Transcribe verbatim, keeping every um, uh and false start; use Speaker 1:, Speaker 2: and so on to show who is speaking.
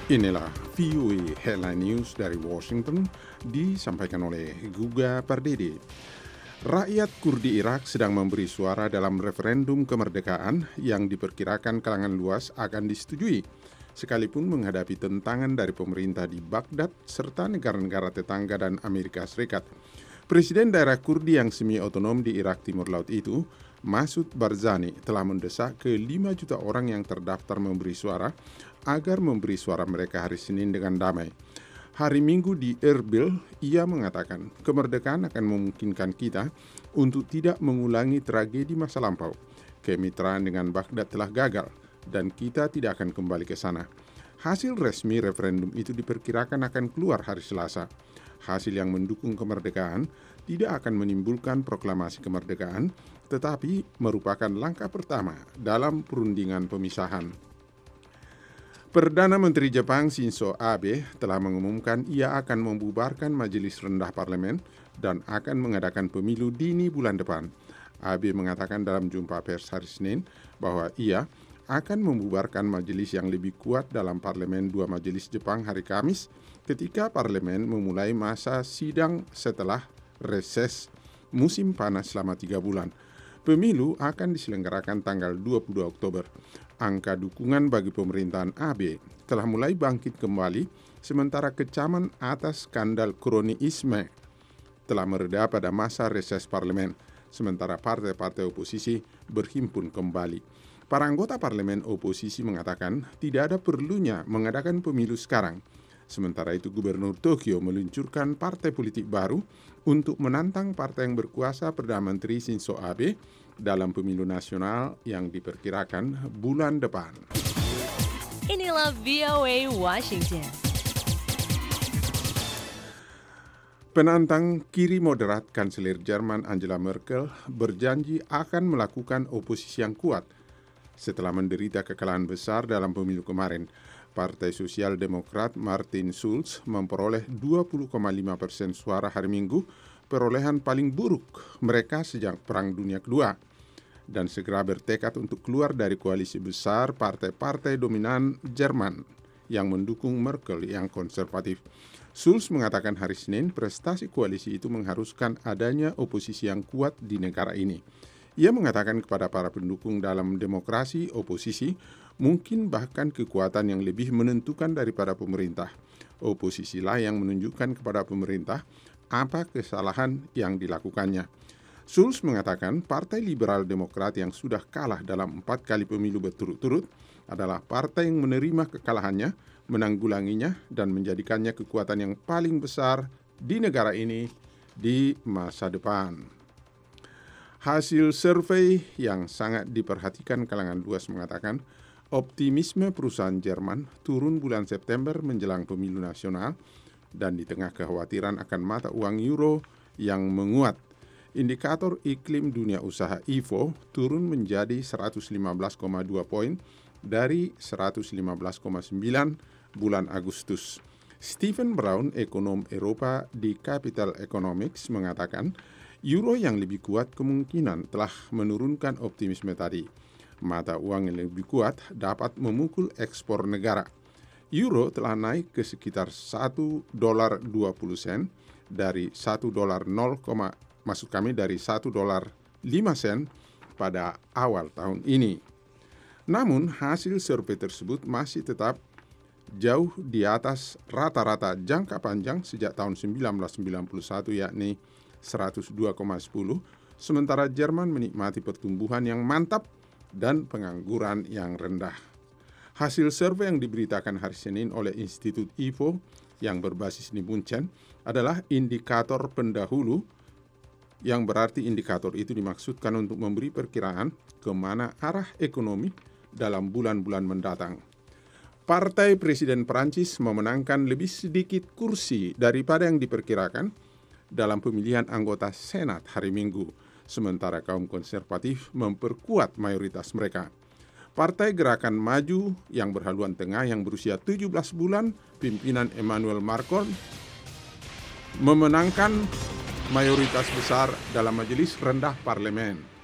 Speaker 1: Inilah V O A Headline News dari Washington, disampaikan oleh Guga Pardede. Rakyat Kurdi Irak sedang memberi suara dalam referendum kemerdekaan yang diperkirakan kalangan luas akan disetujui, sekalipun menghadapi tentangan dari pemerintah di Baghdad serta negara-negara tetangga dan Amerika Serikat. Presiden daerah Kurdi yang semi-otonom di Irak Timur Laut itu, Masud Barzani, telah mendesak ke lima juta orang yang terdaftar memberi suara agar memberi suara mereka hari Senin dengan damai. Hari Minggu di Erbil, ia mengatakan kemerdekaan akan memungkinkan kita untuk tidak mengulangi tragedi masa lampau. Kemitraan dengan Baghdad telah gagal dan kita tidak akan kembali ke sana. Hasil resmi referendum itu diperkirakan akan keluar hari Selasa. Hasil yang mendukung kemerdekaan tidak akan menimbulkan proklamasi kemerdekaan, tetapi merupakan langkah pertama dalam perundingan pemisahan. Perdana Menteri Jepang Shinzo Abe telah mengumumkan ia akan membubarkan majelis rendah parlemen dan akan mengadakan pemilu dini bulan depan. Abe mengatakan dalam jumpa pers hari Senin bahwa ia akan membubarkan majelis yang lebih kuat dalam parlemen dua majelis Jepang hari Kamis ketika parlemen memulai masa sidang setelah reses musim panas selama tiga bulan. Pemilu akan diselenggarakan tanggal dua puluh dua Oktober. Angka dukungan bagi pemerintahan Abe telah mulai bangkit kembali, sementara kecaman atas skandal kronisme telah mereda pada masa reses parlemen, sementara partai-partai oposisi berhimpun kembali. Para anggota parlemen oposisi mengatakan tidak ada perlunya mengadakan pemilu sekarang. Sementara itu, Gubernur Tokyo meluncurkan partai politik baru untuk menantang partai yang berkuasa Perdana Menteri Shinzo Abe dalam pemilu nasional yang diperkirakan bulan depan.
Speaker 2: Inilah V O A Washington.
Speaker 1: Penantang kiri moderat Kanselir Jerman Angela Merkel berjanji akan melakukan oposisi yang kuat setelah menderita kekalahan besar dalam pemilu kemarin. Partai Sosial Demokrat Martin Schulz memperoleh dua puluh koma lima persen suara hari Minggu, perolehan paling buruk mereka sejak Perang Dunia Kedua, dan segera bertekad untuk keluar dari koalisi besar partai-partai dominan Jerman yang mendukung Merkel yang konservatif. Schulz mengatakan hari Senin prestasi koalisi itu mengharuskan adanya oposisi yang kuat di negara ini. Ia mengatakan kepada para pendukung dalam demokrasi oposisi, mungkin bahkan kekuatan yang lebih menentukan daripada pemerintah. Oposisilah yang menunjukkan kepada pemerintah apa kesalahan yang dilakukannya. Schulz mengatakan Partai Liberal Demokrat yang sudah kalah dalam empat kali pemilu berturut-turut adalah partai yang menerima kekalahannya, menanggulanginya, dan menjadikannya kekuatan yang paling besar di negara ini di masa depan. Hasil survei yang sangat diperhatikan kalangan luas mengatakan optimisme perusahaan Jerman turun bulan September menjelang pemilu nasional dan di tengah kekhawatiran akan mata uang euro yang menguat. Indikator iklim dunia usaha I F O turun menjadi seratus lima belas koma dua poin dari seratus lima belas koma sembilan bulan Agustus. Stephen Brown, ekonom Eropa di Capital Economics, mengatakan euro yang lebih kuat kemungkinan telah menurunkan optimisme tadi. Mata uang yang lebih kuat dapat memukul ekspor negara. Euro telah naik ke sekitar satu dolar dua puluh sen dari satu dolar nol, maksud kami dari satu dolar lima sen pada awal tahun ini. Namun hasil survei tersebut masih tetap jauh di atas rata-rata jangka panjang sejak tahun seribu sembilan ratus sembilan puluh satu, yakni seratus dua koma sepuluh, sementara Jerman menikmati pertumbuhan yang mantap dan pengangguran yang rendah. Hasil survei yang diberitakan hari Senin oleh Institut I F O yang berbasis di Munchen adalah indikator pendahulu, yang berarti indikator itu dimaksudkan untuk memberi perkiraan kemana arah ekonomi dalam bulan-bulan mendatang. Partai Presiden Prancis memenangkan lebih sedikit kursi daripada yang diperkirakan dalam pemilihan anggota Senat hari Minggu, sementara kaum konservatif memperkuat mayoritas mereka. Partai Gerakan Maju yang berhaluan tengah yang berusia tujuh belas bulan, pimpinan Emmanuel Macron, memenangkan mayoritas besar dalam majelis rendah parlemen.